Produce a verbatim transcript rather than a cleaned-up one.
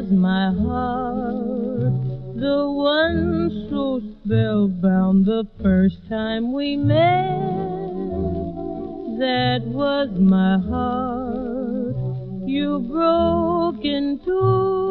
my heart, the one so spellbound the first time we met. That was my heart you broke in two.